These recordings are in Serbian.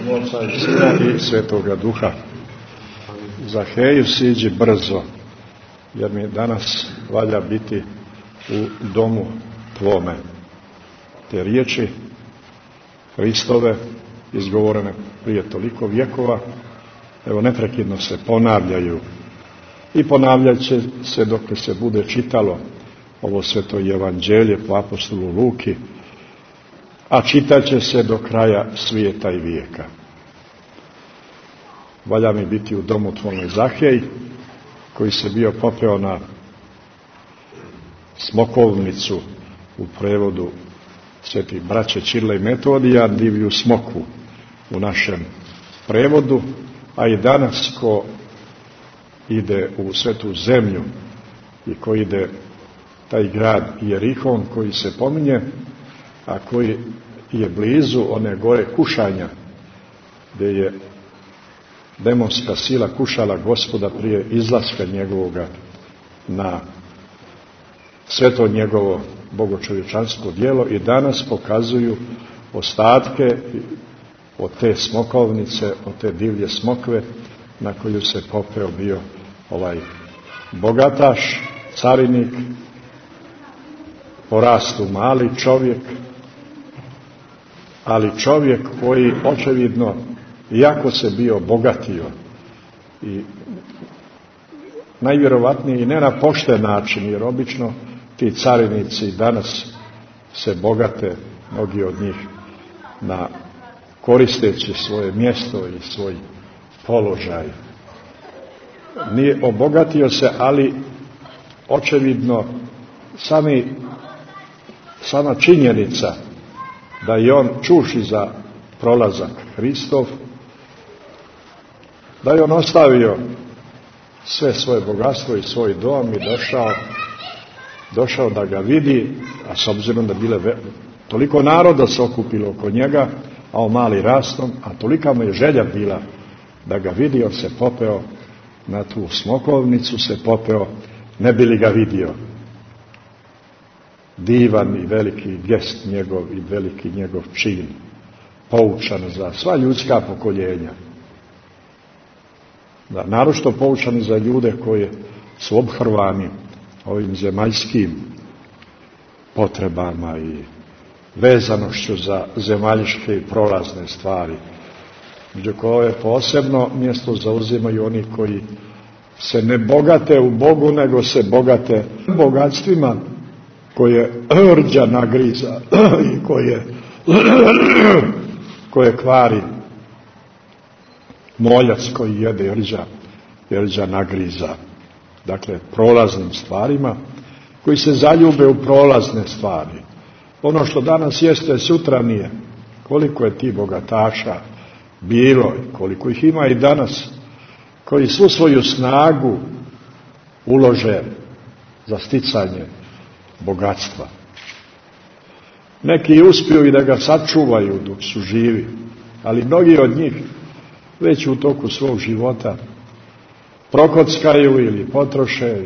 Oca i Sina i Svetoga Duha. Zaheju, siđi brzo, jer mi danas valja biti u domu tvome. Te riječi Hristove, izgovorene prije toliko vjekova, evo neprekidno se ponavljaju i ponavljat će se dok se bude čitalo ovo sveto evanđelje po apostolu Luki, a čitat će se do kraja svijeta i vijeka. Valja mi biti u domu tvome, Zahej, koji se bio popeo na smokovnicu, u prevodu svetih braće Čirila i Metodija, divlju smoku u našem prevodu, a i danas ko ide u svetu zemlju i ko ide taj grad Jerihon koji se pominje, a koji je blizu one gore kušanja, gdje je demonska sila kušala Gospoda prije izlaska njegovoga na sveto njegovo bogočovječansko djelo, i danas pokazuju ostatke od te smokovnice, od te divlje smokve na koju se popeo bio ovaj bogataš, carinik, po rastu mali čovjek, ali čovjek koji očevidno, iako se bio bogatio, i najvjerovatnije i ne na pošten način, jer obično ti carinici danas se bogate, mnogi od njih, na koristeći svoje mjesto i svoj položaj. Nije obogatio se, ali očevidno sama činjenica da je on čuši za prolazak Hristov, da je on ostavio sve svoje bogatstvo i svoj dom i došao da ga vidi, a s obzirom da bile toliko naroda se okupilo oko njega, a on mali rastom, a tolika mu je želja bila da ga vidi, on se popeo na tu smokovnicu, se popeo, ne bi li ga vidio. Divan i veliki gest njegov i veliki njegov čin, poučan za sva ljudska pokoljenja. Da, naročito poučani za ljude koji su obhrvani ovim zemaljskim potrebama i vezanošću za zemaljske i prolazne stvari, među koje posebno mjesto zauzimaju oni koji se ne bogate u Bogu, nego se bogate bogatstvima koje rđa nagriza i koje kvari moljac koji jede rđa nagriza. Dakle, prolaznim stvarima, koji se zaljube u prolazne stvari. Ono što danas jeste, sutra nije. Koliko je ti bogataša bilo i koliko ih ima i danas, koji svu svoju snagu ulože za sticanje bogatstva. Neki uspiju i da ga sačuvaju dok su živi, ali mnogi od njih već u toku svog života prokockaju ili potroše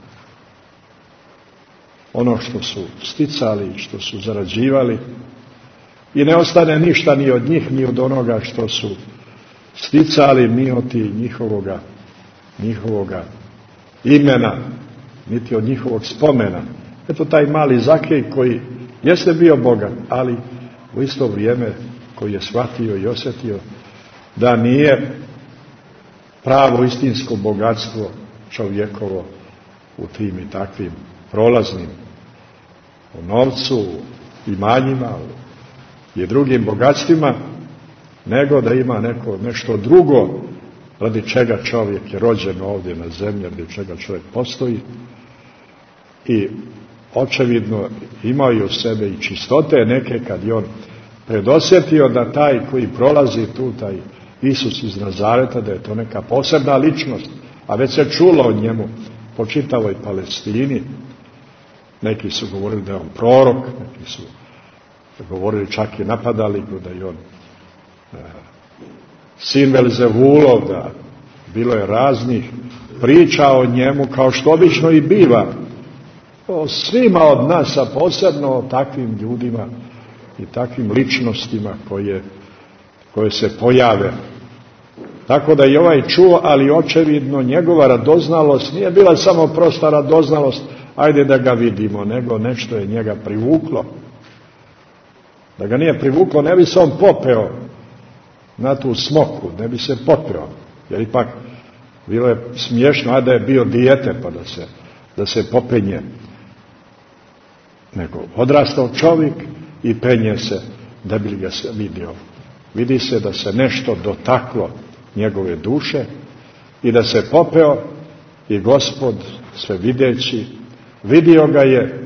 ono što su sticali, što su zarađivali, i ne ostane ništa ni od njih, ni od onoga što su sticali, ni od njihovoga imena, niti od njihovog spomena. Eto taj mali Zakej koji jeste bio bogat, ali u isto vrijeme koji je shvatio i osjetio da nije pravo istinsko bogatstvo čovjekovo u tim i takvim prolaznim, u novcu, u imanjima i drugim bogatstvima, nego da ima nešto drugo radi čega čovjek je rođen ovdje na zemlji, radi čega čovjek postoji, i očevidno imaju u sebe i čistote neke, kad je on predosjetio da taj koji prolazi tu, taj Isus iz Nazareta, da je to neka posebna ličnost, a već se čulo o njemu po čitavoj Palestini. Neki su govorili da je on prorok, neki su govorili, čak i napadali da je on sin Belzevulov, da bilo je raznih priča o njemu, kao što obično i biva o svima od nas, a posebno o takvim ljudima i takvim ličnostima koje koje se pojave. Tako da i ovaj čuo, ali očevidno njegova radoznalost nije bila samo prosta radoznalost, ajde da ga vidimo, nego nešto je njega privuklo. Da ga nije privuklo, ne bi se on popeo na tu smoku, ne bi se popeo. Jer ipak bilo je smiješno, a da je bio dijete pa da se popenje. Nego odrastao čovjek i penje se da bi ga se vidio. Vidi se da se nešto dotaklo njegove duše i da se popeo i Gospod sve videći, vidio ga je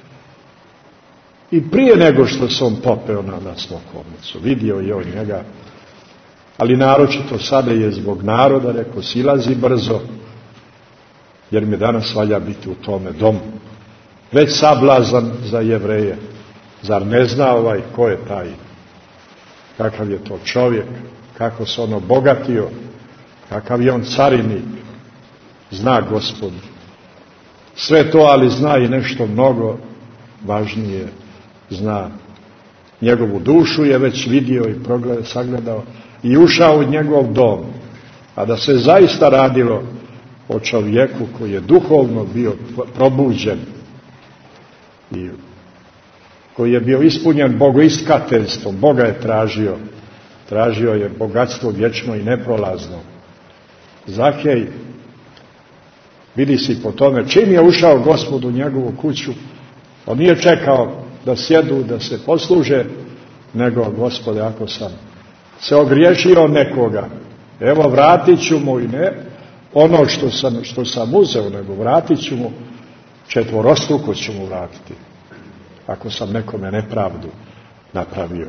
i prije nego što se on popeo na smokovnicu. Vidio je on njega, ali naročito sada je zbog naroda, rekao, silazi brzo, jer mi danas valja biti u tome domu. Već sablazan za Jevreje. Zar ne zna ko je taj? Kakav je to čovjek? Kako se on obogatio? Kakav je on carinik? Zna Gospod. Sve to, ali zna i nešto mnogo važnije. Zna njegovu dušu, je već vidio i sagledao i ušao u njegov dom. A da se zaista radilo o čovjeku koji je duhovno bio probuđen i koji je bio ispunjen bogoiskateljstvom. Boga je tražio je bogatstvo vječno i neprolazno. Zakej, vidi si po tome, čim je ušao Gospod u njegovu kuću, on nije čekao da sjedu, da se posluže, nego, Gospode, ako sam se ogriješio nekoga, evo vratit ću mu i ne ono što sam uzeo, nego vratit ću mu, četvorostruko ću mu vratiti, ako sam nekome nepravdu napravio.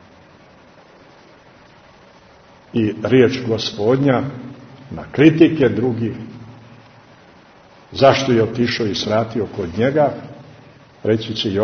I riječ Gospodnja na kritike drugih, zašto je otišao i svratio kod njega, reći će i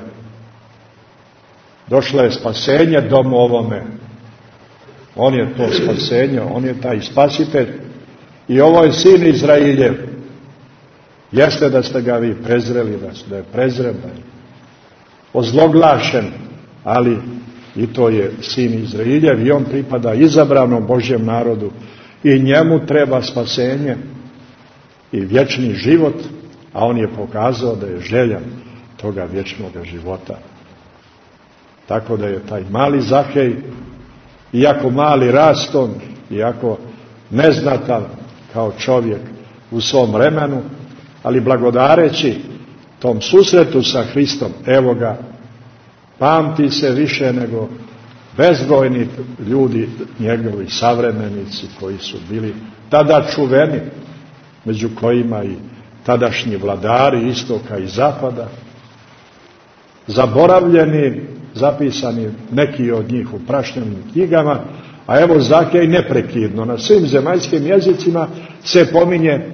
došlo je spasenje domu ovome. On je to spasenje, on je taj spasitelj i ovo je sin Izrailjev. Jeste da ste ga vi prezreli, da je prezren, da je ozloglašen, ali i to je sin Izrailjev i on pripada izabranom Božjem narodu i njemu treba spasenje i vječni život, a on je pokazao da je željan toga vječnog života. Tako da je taj mali Zakej, iako mali rastom, iako neznatan kao čovjek u svom vremenu, ali blagodareći tom susretu sa Hristom, evo ga, pamti se više nego bezbrojni ljudi, njegovi savremenici koji su bili tada čuveni, među kojima i tadašnji vladari istoka i zapada, zaboravljeni, zapisani neki od njih u prašnim knjigama, a evo Zakej neprekidno na svim zemaljskim jezicima se pominje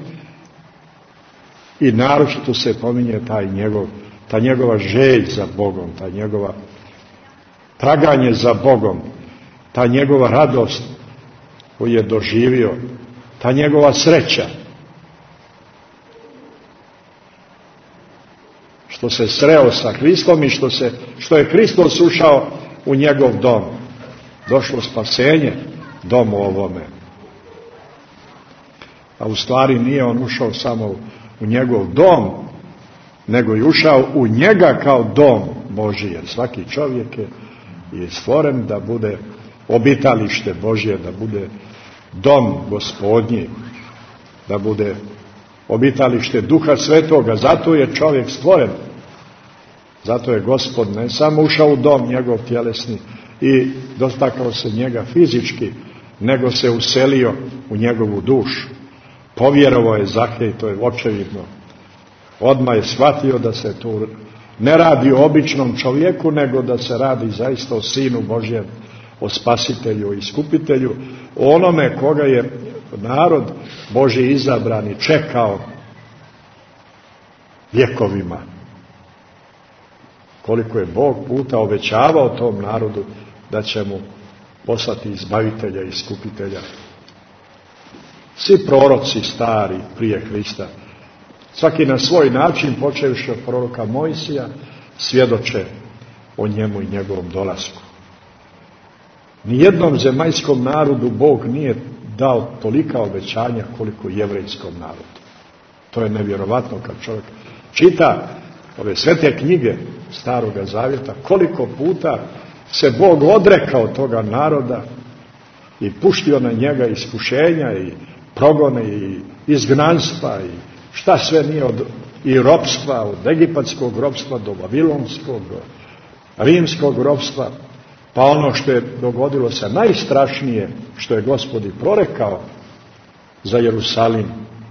i naročito se pominje ta njegova želj za Bogom, ta njegova traganje za Bogom, ta njegova radost koju je doživio, ta njegova sreća što se sreo sa Hristom i što je Hristos ušao u njegov dom. Došlo spasenje domu ovome. A u stvari nije on ušao samo u njegov dom, nego je ušao u njega kao dom Božji, jer svaki čovjek je stvoren da bude obitalište Božje, da bude dom Gospodnji, da bude obitalište Duha Svetoga. Zato je čovjek stvoren. Zato je Gospod ne samo ušao u dom njegov tjelesni i dotakao se njega fizički, nego se uselio u njegovu dušu. Povjerovao je Zakej, to je očevidno. Odmah je shvatio da se tu ne radi o običnom čovjeku, nego da se radi zaista o Sinu Božjem, o Spasitelju, o Iskupitelju, o onome koga je narod Božji izabrani čekao vjekovima. Koliko je Bog puta obećavao tom narodu da će mu poslati izbavitelja i iskupitelja. Svi proroci stari prije Hrista, svaki na svoj način, počevši od proroka Mojsija, svjedoče o njemu i njegovom dolasku. Nijednom zemaljskom narodu Bog nije dao tolika obećanja koliko jevrejskom narodu. To je nevjerovatno kad čovjek čita ove svete knjige Staroga Zavjeta, koliko puta se Bog odrekao toga naroda i puštio na njega iskušenja i progone i izgnanstva i šta sve nije i ropstva, od egipatskog ropstva do babilonskog, do rimskog ropstva, pa ono što je dogodilo se najstrašnije, što je Gospod i prorekao za Jerusalim,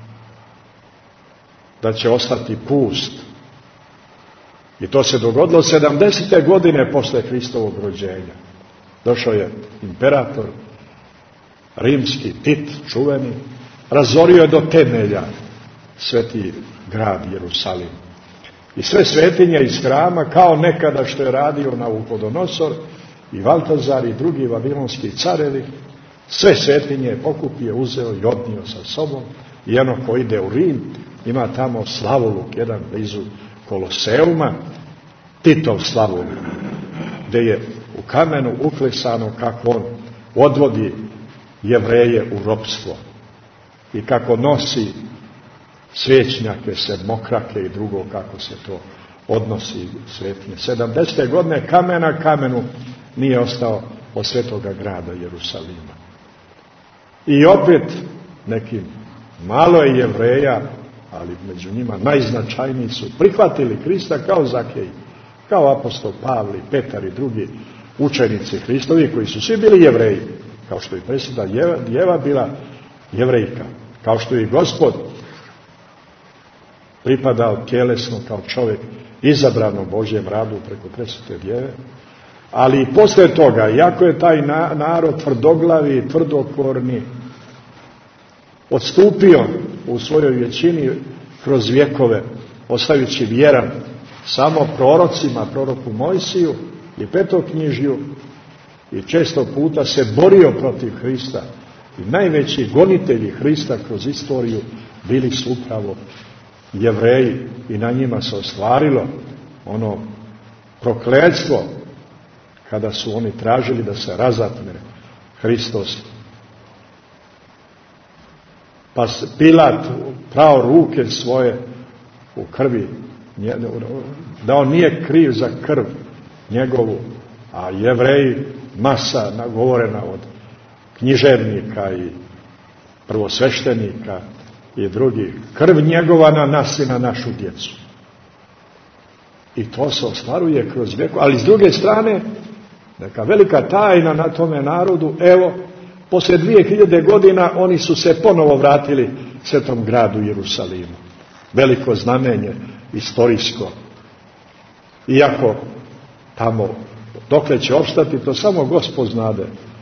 da će ostati pust. I to se dogodilo 70. godine posle Hristovog rođenja. Došao je imperator rimski, Tit, čuveni, razorio je do temelja sveti grad Jerusalim. I sve svetinje iz hrama, kao nekada što je radio Navuhodonosor i Valtazar i drugi vavilonski carevi, sve svetinje je pokupio, uzeo i odnio sa sobom. I ono ko ide u Rim, ima tamo slavoluk, jedan blizu Koloseuma, Titov slavoluk, gdje je u kamenu uklesano kako on odvodi Jevreje u ropstvo i kako nosi svećnjake, sedmokrake i drugo, kako se to odnosi svetinje. 70. godine kamena kamenu nije ostao od svetoga grada Jerusalima. I opet nekim malo je Jevreja, ali među njima najznačajniji su prihvatili Krista kao Zakej, kao apostol Pavli, Petar i drugi učenici Hristovi koji su svi bili Jevreji, kao što je presveta Jeva bila Jevrejka, kao što je i Gospod pripadao tjelesno kao čovjek izabran u Božjem radu preko presvete Djeve. Ali i posle toga, iako je taj narod tvrdoglavi i tvrdokorni odstupio u svojoj većini kroz vjekove, ostajući vjeran samo prorocima, proroku Mojsiju i Petoknjižju, i često puta se borio protiv Hrista. I najveći gonitelji Hrista kroz istoriju bili su upravo Jevreji, i na njima se ostvarilo ono prokletstvo kada su oni tražili da se razapne Hristos. Pa Pilat prao ruke svoje u krvi, da on nije kriv za krv njegovu, a Jevreji, masa nagovorena od književnika i prvosveštenika i drugih, krv njegova na nas i na našu djecu. I to se ostvaruje kroz vijekove. Ali s druge strane, neka velika tajna na tome narodu, evo, poslije 2000 godina oni su se ponovo vratili svetom gradu Jerusalimu. Veliko znamenje, istorijsko. Iako tamo, dokle će opstati, to samo Gospod znade.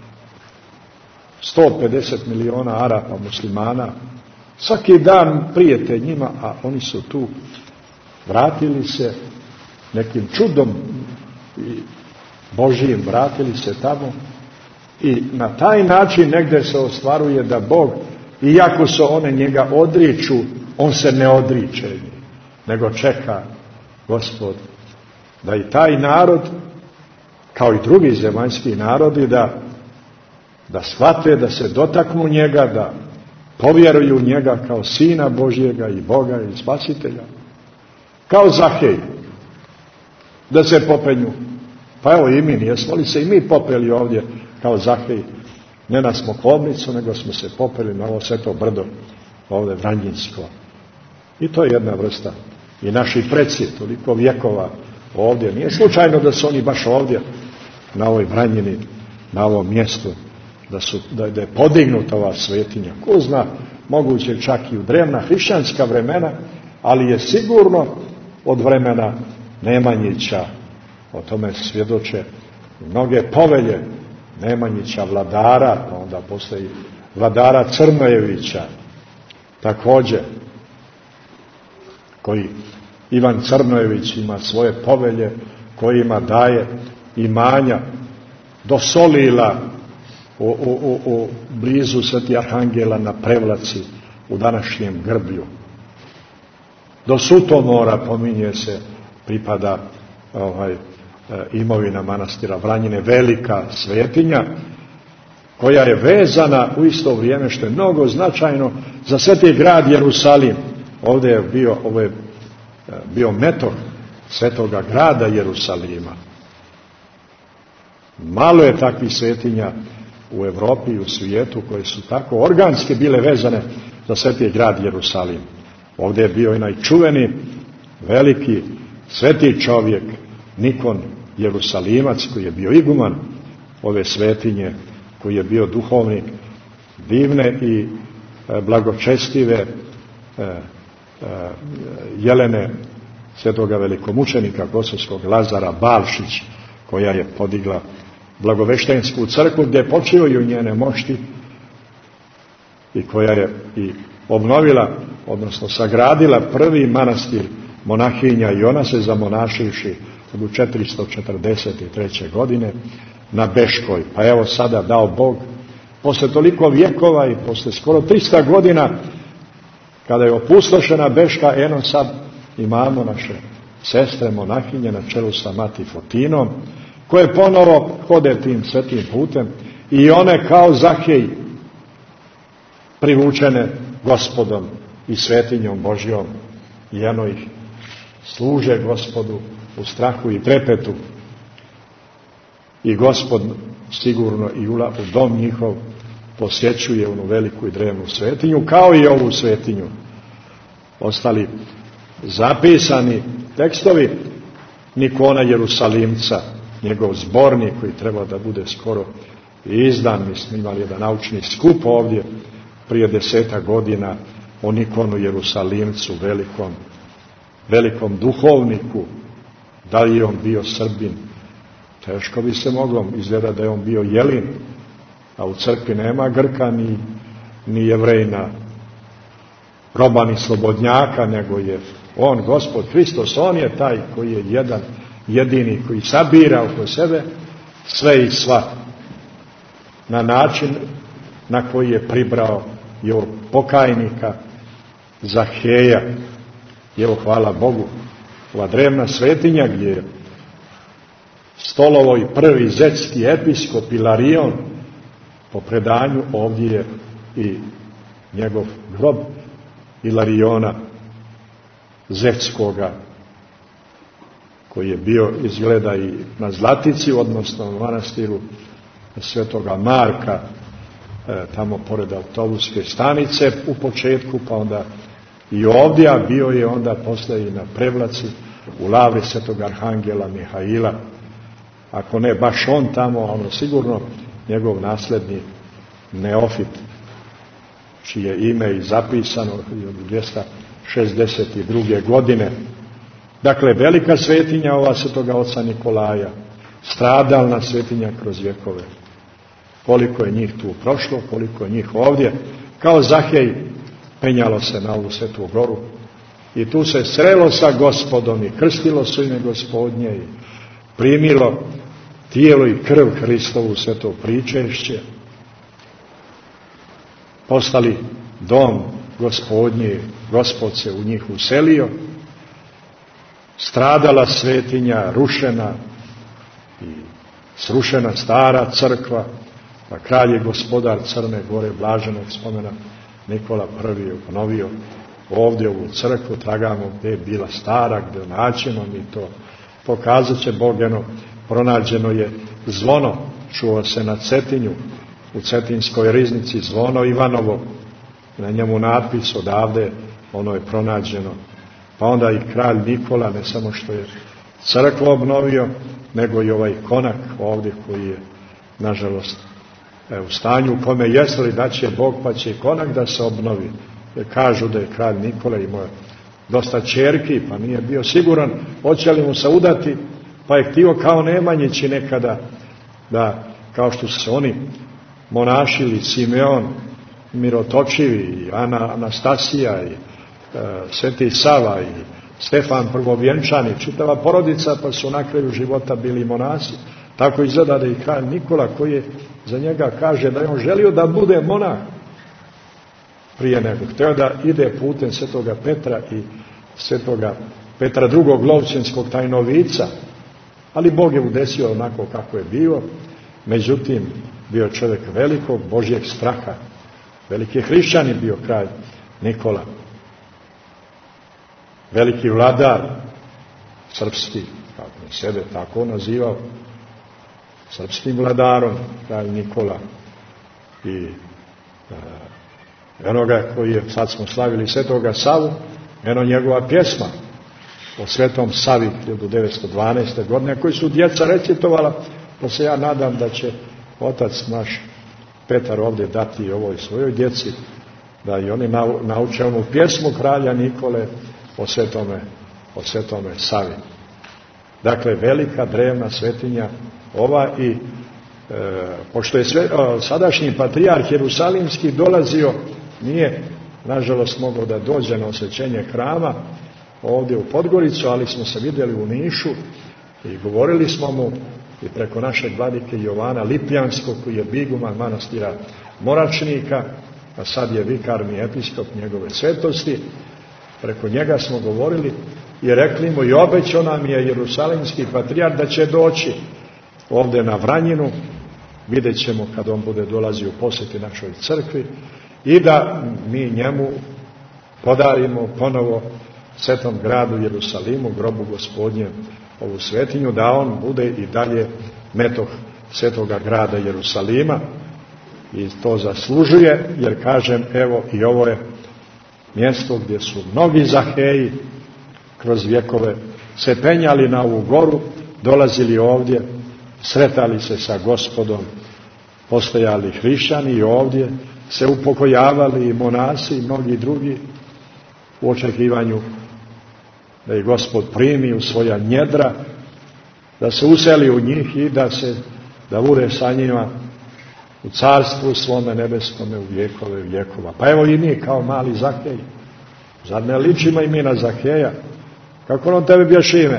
150 miliona Arapa, muslimana, svaki dan prijete njima, a oni su tu vratili se nekim čudom i Božijim, vratili se tamo, i na taj način negdje se ostvaruje da Bog, iako se one njega odriču, on se ne odriče, nego čeka Gospod da i taj narod, kao i drugi zemaljski narodi, da shvate, da se dotaknu njega, da povjeruju njega kao Sina Božjega i Boga i Spasitelja. Kao Zakej, da se popenju. Pa evo i mi, jesmo li se i mi popeli ovdje kao Zakej, ne na Smokvovnicu, nego smo se popeli na ovo sveto brdo, ovdje Vranjinsko. I to je jedna vrsta. I naši preci, toliko vjekova ovdje. Nije slučajno da su oni baš ovdje, na ovoj Vranjini, na ovom mjestu, da je podignuta ova svetinja. Ko zna, moguće čak i u drevna hrišćanska vremena, ali je sigurno od vremena Nemanjića. O tome svjedoče mnoge povelje Nemanjića, vladara, pa onda postoji vladara Crnojevića, također, koji Ivan Crnojević ima svoje povelje kojima daje imanja do Solila u blizu Sveti Arhangela na Prevlaci u današnjem Grblju. Do Sutomora, pominje se, pripada imovina manastira Vranjine, velika svetinja, koja je vezana u isto vrijeme, što je mnogo značajno, za sveti grad Jerusalim. Ovo je bio metor svetoga grada Jerusalima. Malo je takvih svetinja u Evropi i u svijetu koje su tako organski bile vezane za sveti grad Jerusalim. Ovdje je bio i najčuveni veliki sveti čovjek Nikon Jerusalimac, koji je bio iguman ove svetinje, koji je bio duhovnik divne i blagočestive Jelene, svetoga velikomučenika kosovskog Lazara Balšić, koja je podigla blagoveštensku crkvu, gdje je počeo i u njene mošti i koja je i obnovila, odnosno sagradila prvi manastir monahinja, i ona se zamonašivši u 443. godine na Beškoj. Pa evo sada dao Bog, posle toliko vjekova i posle skoro 300 godina, kada je opustošena Beška, eno sad imamo naše sestre monahinje na čelu sa Mati Fotinom, koje ponovo hode tim svetim putem, i one kao Zahej privučene Gospodom i svetinjom Božjom, i eno ih služe Gospodu u strahu i trepetu, i Gospod sigurno i u dom njihov posjećuje onu veliku i drevnu svetinju, kao i ovu svetinju. Ostali zapisani tekstovi Nikona Jerusalimca, njegov zbornik koji treba da bude skoro izdan. Mi smo imali jedan naučni skup ovdje prije 10 godina o Nikonu Jerusalimcu, velikom duhovniku. Da li je on bio Srbin? Teško bi se moglo, izgleda da je on bio Jelin, a u crkvi nema Grka ni Jevrejna, roba ni slobodnjaka, nego je on, Gospod Hristos, on je taj koji je jedan, jedini, koji sabira oko sebe sve i sva, na način na koji je pribrao i ovog pokajnika Zaheja. I evo, hvala Bogu, ova drevna svetinja gdje je stolovoj prvi zetski episkop Ilarion, po predanju ovdje je i njegov grob Ilariona Zetskoga, koji je bio, izgleda, i na Zlatici, odnosno u manastiru svetoga Marka, tamo pored autobuske stanice u početku, pa onda i ovdje, a bio je onda posle i na Prevlaci u lavri svetog arhangela Mihaila. Ako ne baš on tamo, ono sigurno njegov naslednik Neofit, čije ime je zapisano od 262. godine. Dakle, velika svetinja ova svetoga oca Nikolaja, stradalna svetinja kroz vjekove. Koliko je njih tu prošlo, koliko je njih ovdje, kao Zahej penjalo se na ovu svetu goru i tu se srelo sa Gospodom i krstilo su ime Gospodnje i primilo tijelo i krv Hristovu sveto pričešće, postali dom Gospodnji, Gospod se u njih uselio, stradala svetinja, rušena i srušena stara crkva, pa kralj je gospodar Crne Gore, blaženog spomena Nikola I obnovio ovdje ovu crkvu, tragamo gdje je bila stara, gdje naćemo mi to, pokazat će Bog, pronađeno je zvono, čuo se na Cetinju, u Cetinskoj riznici zvono Ivanovo, na njemu natpis odavde, ono je pronađeno. Pa onda i kralj Nikola, ne samo što je crkvu obnovio, nego i ovaj konak ovdje koji je, nažalost, u stanju u kome jesli da će Bog, pa će i konak da se obnovi. Jer kažu da je kralj Nikola imao dosta ćerki, pa nije bio siguran hoće li mu se udati, pa je htio kao Nemanjići nekada, da kao što su se oni monašili, Simeon Mirotočivi, i Anastasija, i Sveti Sava, i Stefan Prvovjenčani, čitava porodica, pa su na kraju života bili monasi. Tako izgleda da i kralj Nikola, koji je za njega kaže da je on želio da bude monah prije nego. Htio da ide putem svetoga Petra i svetoga Petra II. Lovćenskog tajnovica, ali Bog je udesio onako kako je bio. Međutim, bio čovjek velikog Božjeg straha. Veliki hrišćanin bio kralj Nikola. Veliki vladar srpski, kako je sebe tako nazivao, srpskim vladarom, kralj Nikola. I enoga koji je, sad smo slavili Svetoga Savu, eno njegova pjesma o Svetom Savi 1912. godine, koji su djeca recitovala, pa se ja nadam da će otac naš Petar ovdje dati ovoj svojoj djeci, da i oni nauče onu pjesmu kralja Nikole o Svetome Savi. Dakle, velika drevna svetinja ova i pošto je sadašnji patrijarh Jerusalimski dolazio, nije nažalost mogao da dođe na osvećenje hrama ovdje u Podgoricu, ali smo se vidjeli u Nišu i govorili smo mu i preko našeg vladike Jovana Lipljanskog, koji je biguman manastira Moračnika, a sad je vikarni episkop njegove svetosti. Preko njega smo govorili i rekli mu i obećao nam je Jerusalimski patrijarh da će doći ovdje na Vranjinu, vidjet ćemo kad on bude dolazio u posjeti našoj crkvi, i da mi njemu podarimo ponovo Svetom gradu Jerusalimu, grobu Gospodnjem, ovu svetinju, da on bude i dalje metoh Svetoga grada Jerusalima, i to zaslužuje, jer kažem, evo i ovo je mjesto gdje su mnogi Zaheji kroz vjekove se penjali na ovu goru, dolazili ovdje, sretali se sa Gospodom, postojali hrišćani i ovdje se upokojavali i monasi i mnogi drugi u očekivanju da ih Gospod primi u svoja njedra, da se useli u njih i da bude sa njima u carstvu svome nebeskome u vjekove vjekova. Pa evo i mi kao mali Zahej. Zar ne ličimo i mi na Zaheja? Kako on tebe bješ ime?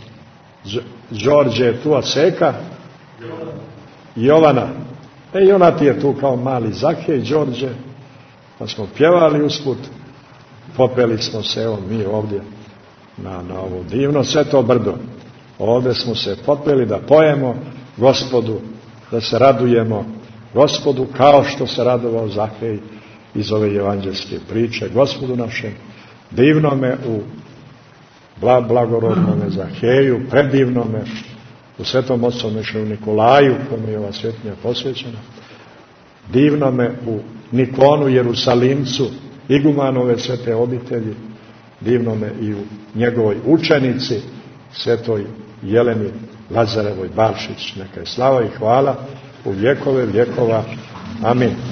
Đorđe je tu, a Seka? Jovana. I ona ti je tu kao mali Zahej, Đorđe. Pa smo pjevali usput, popeli smo se, evo mi ovdje na ovo divno Sveto brdo. Ovdje smo se popeli da pojemo Gospodu, da se radujemo Gospodu kao što se radovao Zahej iz ove evanđelske priče. Gospodu našem, divnome u blagorodnome Zaheju, predivnome u Svetom Ocu našem Nikolaju, kome je ova svetinja posvećena, divnome u Nikonu Jerusalimcu, igumanove svete obitelji, divnome i u njegovoj učenici, svetoj Jeleni Lazarevoj Balšić. Neka je slava i hvala u vjekove vjekova. Amin.